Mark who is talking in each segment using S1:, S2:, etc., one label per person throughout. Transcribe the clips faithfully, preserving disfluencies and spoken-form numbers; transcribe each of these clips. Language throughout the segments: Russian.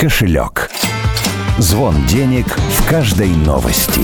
S1: кошелек. Звон денег в каждой новости.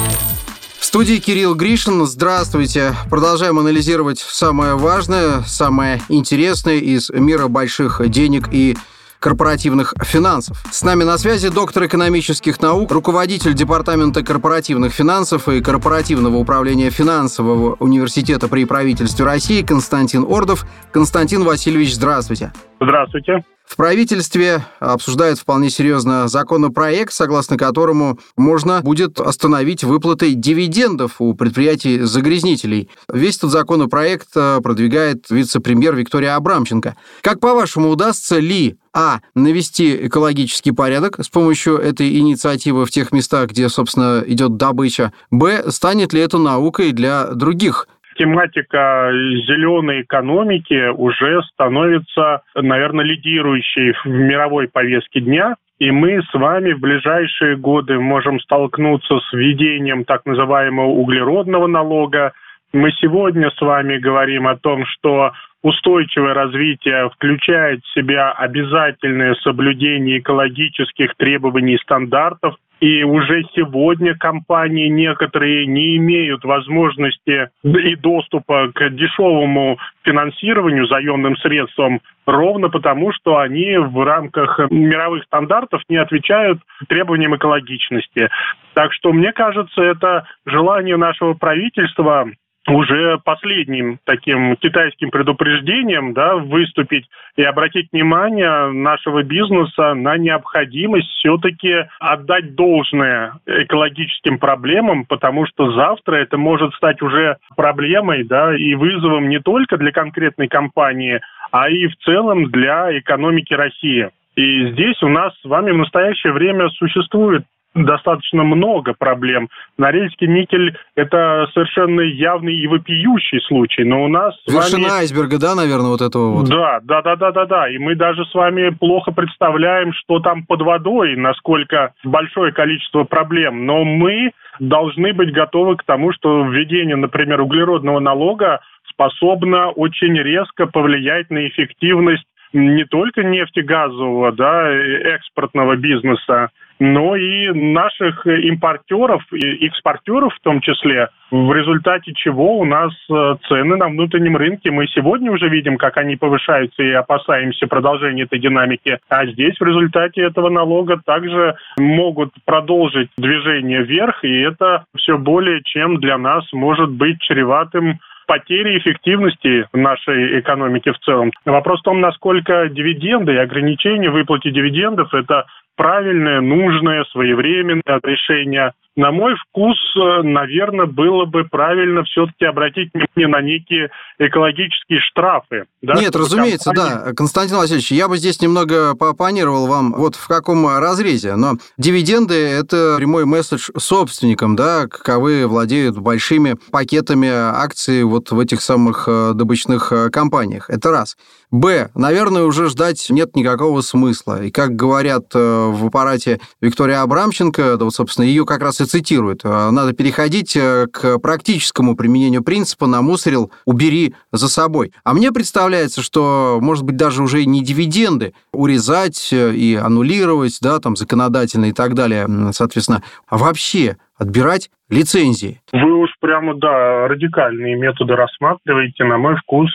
S2: В студии Кирилл Гришин. Здравствуйте. Продолжаем анализировать самое важное, самое интересное из мира больших денег и корпоративных финансов. С нами на связи доктор экономических наук, руководитель Департамента корпоративных финансов и корпоративного управления финансового университета при правительстве России Константин Ордов. Константин Васильевич, здравствуйте.
S3: Здравствуйте.
S2: В правительстве обсуждают вполне серьезно законопроект, согласно которому можно будет остановить выплаты дивидендов у предприятий-загрязнителей. Весь этот законопроект продвигает вице-премьер Виктория Абрамченко. Как, по-вашему, удастся ли а. навести экологический порядок с помощью этой инициативы в тех местах, где, собственно, идет добыча, б. станет ли это наукой для других?
S3: Тематика зеленой экономики уже становится, наверное, лидирующей в мировой повестке дня. И мы с вами в ближайшие годы можем столкнуться с введением так называемого углеродного налога. Мы сегодня с вами говорим о том, что устойчивое развитие включает в себя обязательное соблюдение экологических требований и стандартов. И уже сегодня компании некоторые не имеют возможности и доступа к дешевому финансированию, заемным средствам, ровно потому, что они в рамках мировых стандартов не отвечают требованиям экологичности. Так что, мне кажется, это желание нашего правительства уже последним таким китайским предупреждением, да, выступить и обратить внимание нашего бизнеса на необходимость все-таки отдать должное экологическим проблемам, потому что завтра это может стать уже проблемой, да, и вызовом не только для конкретной компании, а и в целом для экономики России. И здесь у нас с вами в настоящее время существует достаточно много проблем. Норильский никель – это совершенно явный и вопиющий случай, но у нас с вами...
S2: Вершина айсберга, да, наверное, вот этого вот?
S3: Да, да, да, да, да, да. И мы даже с вами плохо представляем, что там под водой, насколько большое количество проблем. Но мы должны быть готовы к тому, что введение, например, углеродного налога способно очень резко повлиять на эффективность не только нефтегазового, да, экспортного бизнеса, но и наших импортеров и экспортеров в том числе, в результате чего у нас цены на внутреннем рынке, мы сегодня уже видим, как они повышаются и опасаемся продолжения этой динамики, а здесь в результате этого налога также могут продолжить движение вверх, и это все более чем для нас может быть чреватым потери эффективности нашей экономики в целом. Вопрос в том, насколько дивиденды и ограничения в выплате дивидендов – это правильное, нужное, своевременное решение. На мой вкус, наверное, было бы правильно все-таки обратить внимание на некие экологические штрафы. Да,
S2: Нет, разумеется,
S3: компании...
S2: да. Константин Васильевич, я бы здесь немного пооппонировал вам вот в каком разрезе. Но дивиденды – это прямой месседж собственникам, да, каковы владеют большими пакетами акций вот в этих самых добычных компаниях. Это раз. Б. Наверное, уже ждать нет никакого смысла. И как говорят в аппарате Виктория Абрамченко, да вот, собственно, ее как раз и цитируют, надо переходить к практическому применению принципа «намусорил, убери за собой». А мне представляется, что, может быть, даже уже не дивиденды урезать и аннулировать, да, там, законодательно и так далее, соответственно, а вообще отбирать лицензии.
S3: Вы уж прямо, да, радикальные методы рассматриваете, на мой вкус.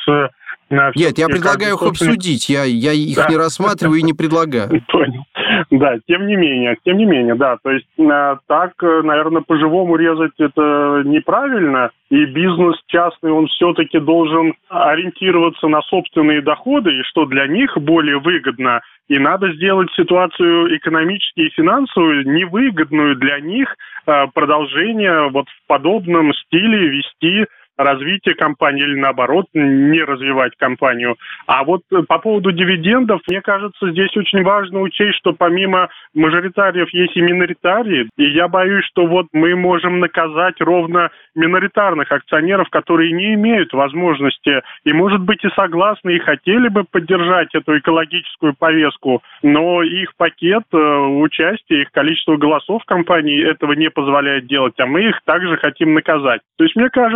S2: Нет, я предлагаю их обсудить, я, я их да. не рассматриваю и не предлагаю.
S3: Понял. Да, тем не менее, тем не менее, да, то есть так, наверное, по-живому резать это неправильно, и бизнес частный, он все-таки должен ориентироваться на собственные доходы, и что для них более выгодно, и надо сделать ситуацию экономически и финансовую невыгодную для них, продолжение вот в подобном стиле вести развитие компании или, наоборот, не развивать компанию. А вот по поводу дивидендов, мне кажется, здесь очень важно учесть, что помимо мажоритариев есть и миноритарии, и я боюсь, что вот мы можем наказать ровно миноритарных акционеров, которые не имеют возможности и, может быть, и согласны, и хотели бы поддержать эту экологическую повестку, но их пакет участия, их количество голосов в компании этого не позволяет делать, а мы их также хотим наказать. То есть, мне кажется, через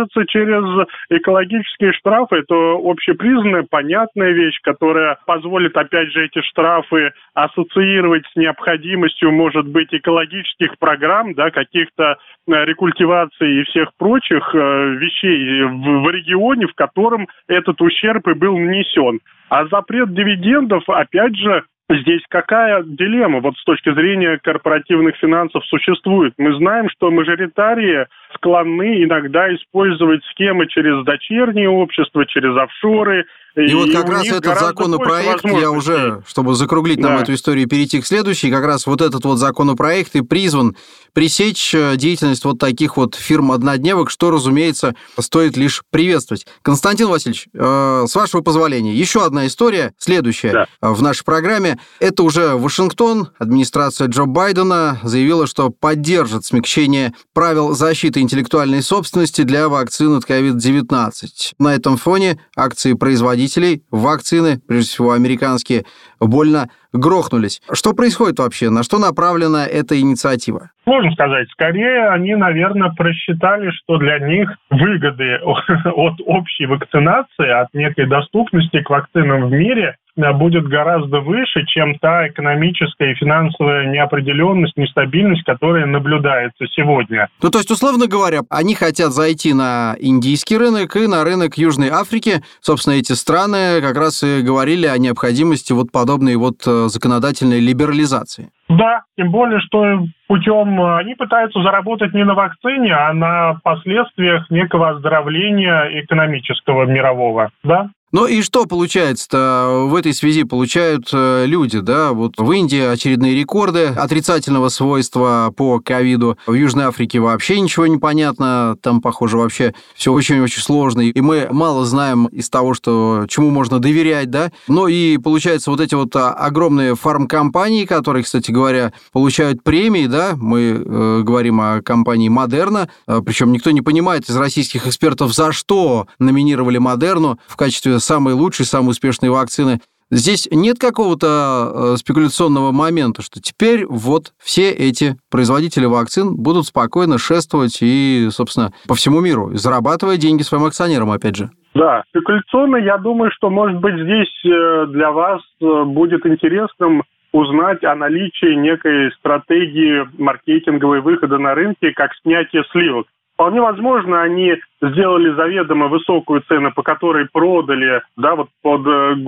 S3: через экологические штрафы. Это общепризнанная, понятная вещь, которая позволит, опять же, эти штрафы ассоциировать с необходимостью, может быть, экологических программ, да, каких-то рекультиваций и всех прочих вещей в, в регионе, в котором этот ущерб и был нанесен. А запрет дивидендов, опять же, здесь какая дилемма вот с точки зрения корпоративных финансов существует? Мы знаем, что мажоритарии склонны иногда использовать схемы через дочерние общества, через офшоры.
S2: И, и вот как
S3: у
S2: раз
S3: них
S2: этот законопроект, я уже, чтобы закруглить нам да. эту историю и перейти к следующей, как раз вот этот вот законопроект и призван пресечь деятельность вот таких вот фирм-однодневок, что, разумеется, стоит лишь приветствовать. Константин Васильевич, э, с вашего позволения, еще одна история, следующая да. в нашей программе. Это уже Вашингтон. Администрация Джо Байдена заявила, что поддержит смягчение правил защиты интеллектуальной собственности для вакцин от ковид девятнадцать. На этом фоне акции производителей вакцины, прежде всего американские, больно грохнулись. Что происходит вообще? На что направлена эта инициатива?
S3: Сложно сказать. Скорее, они, наверное, просчитали, что для них выгоды от общей вакцинации, от некой доступности к вакцинам в мире будет гораздо выше, чем та экономическая и финансовая неопределенность, нестабильность, которая наблюдается сегодня.
S2: Ну, то есть, условно говоря, они хотят зайти на индийский рынок и на рынок Южной Африки. Собственно, эти страны как раз и говорили о необходимости вот подобной вот законодательной либерализации.
S3: Да, тем более, что путем они пытаются заработать не на вакцине, а на последствиях некого оздоровления экономического мирового, да?
S2: Ну и что получается-то в этой связи получают люди, да? Вот в Индии очередные рекорды отрицательного свойства по ковиду. В Южной Африке вообще ничего не понятно. Там, похоже, вообще все очень-очень сложно. И мы мало знаем из того, что, чему можно доверять, да? Ну и получается вот эти вот огромные фармкомпании, которые, кстати говоря, получают премии, да? Мы э, говорим о компании Moderna. Причем никто не понимает из российских экспертов, за что номинировали Moderna в качестве самые лучшие, самые успешные вакцины. Здесь нет какого-то спекуляционного момента, что теперь вот все эти производители вакцин будут спокойно шествовать и, собственно, по всему миру, зарабатывая деньги своим акционерам, опять же.
S3: Да, спекуляционно, я думаю, что, может быть, здесь для вас будет интересным узнать о наличии некой стратегии маркетинговой выхода на рынке, как снятие сливок. Вполне возможно, они сделали заведомо высокую цену, по которой продали, да, вот под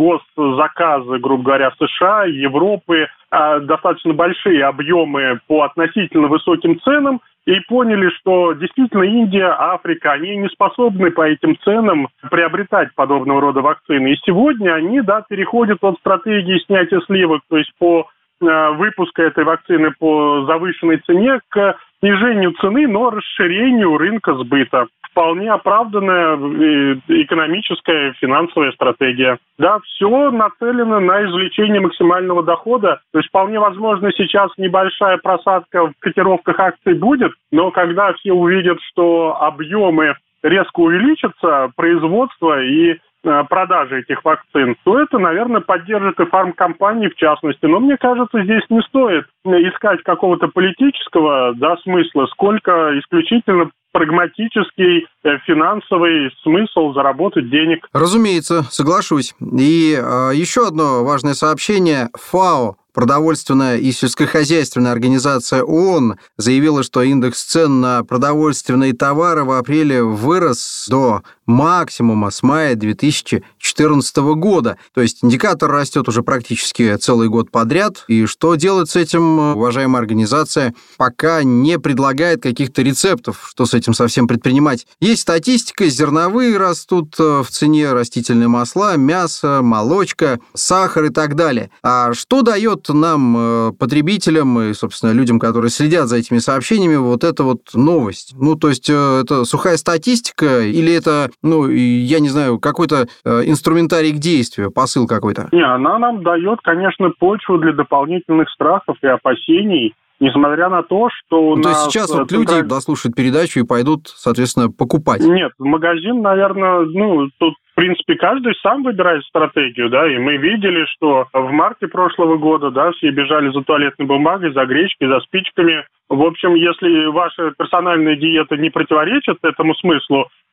S3: госзаказы, грубо говоря, США, Европы, достаточно большие объемы по относительно высоким ценам, и поняли, что действительно Индия, Африка, они не способны по этим ценам приобретать подобного рода вакцины. И сегодня они, да, переходят от стратегии снятия сливок, то есть по выпуску этой вакцины по завышенной цене, к снижению цены, но расширению рынка сбыта. Вполне оправданная экономическая, финансовая стратегия. Да, все нацелено на извлечение максимального дохода. То есть вполне возможно сейчас небольшая просадка в котировках акций будет, но когда все увидят, что объемы резко увеличатся, производство и продажи этих вакцин, то это, наверное, поддержит и фармкомпании в частности. Но мне кажется, здесь не стоит искать какого-то политического, да, смысла, сколько исключительно прагматический, финансовый смысл заработать денег.
S2: Разумеется, соглашусь. И э, еще одно важное сообщение. ФАО, продовольственная и сельскохозяйственная организация ООН, заявила, что индекс цен на продовольственные товары в апреле вырос до максимума с мая две тысячи четырнадцатого года. То есть индикатор растет уже практически целый год подряд. И что делать с этим, уважаемая организация, пока не предлагает каких-то рецептов, что с этим совсем предпринимать. Есть статистика, зерновые растут в цене, растительные масла, мясо, молочка, сахар и так далее. А что дает нам, потребителям и, собственно, людям, которые следят за этими сообщениями, вот эта вот новость? Ну, то есть это сухая статистика или это, ну, я не знаю, какой-то инструментарий к действию, посыл какой-то?
S3: Не, она нам дает, конечно, почву для дополнительных страхов и опасений, несмотря на то, что у
S2: ну,
S3: нас...
S2: То есть сейчас вот централь... люди дослушают передачу и пойдут, соответственно, покупать?
S3: Нет, в магазин, наверное, ну, тут, в принципе, каждый сам выбирает стратегию, да, и мы видели, что в марте прошлого года, да, все бежали за туалетной бумагой, за гречкой, за спичками. В общем, если ваша персональная диета не противоречит этому смыслу,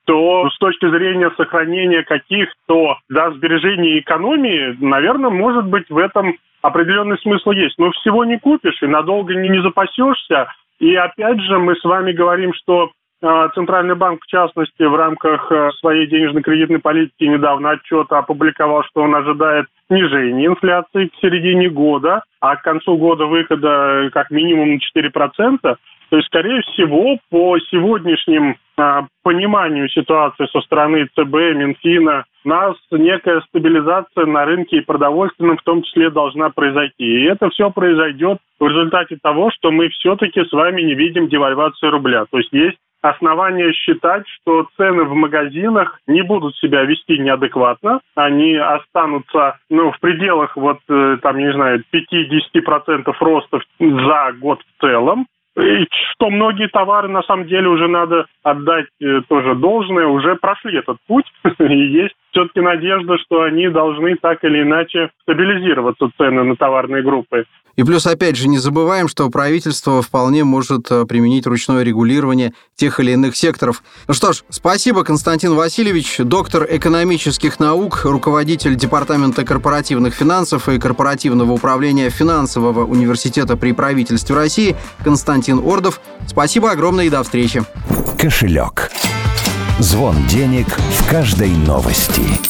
S3: то с точки зрения сохранения каких-то да, сбережений и экономии, наверное, может быть, в этом определенный смысл есть. Но всего не купишь и надолго не, не запасешься. И опять же, мы с вами говорим, что э, Центральный банк, в частности, в рамках э, своей денежно-кредитной политики недавно отчет опубликовал, что он ожидает снижения инфляции к середине года, а к концу года выхода как минимум на четыре процента. То есть, скорее всего, по сегодняшним э, пониманию ситуации со стороны ЦБ, Минфина, у нас некая стабилизация на рынке и продовольственном в том числе должна произойти. И это все произойдет в результате того, что мы все-таки с вами не видим девальвации рубля. То есть есть основания считать, что цены в магазинах не будут себя вести неадекватно, они останутся ну, в пределах вот, там, не знаю, пять-десять процентов роста за год в целом. И что многие товары, на самом деле, уже надо отдать э, тоже должное, уже прошли этот путь. И есть все-таки надежда, что они должны так или иначе стабилизироваться, цены на товарные группы.
S2: И плюс, опять же, не забываем, что правительство вполне может применить ручное регулирование тех или иных секторов. Ну что ж, спасибо, Константин Васильевич, доктор экономических наук, руководитель Департамента корпоративных финансов и корпоративного управления Финансового университета при правительстве России Константин Ордов. Спасибо огромное и до встречи.
S1: Кошелек. Звон денег в каждой новости.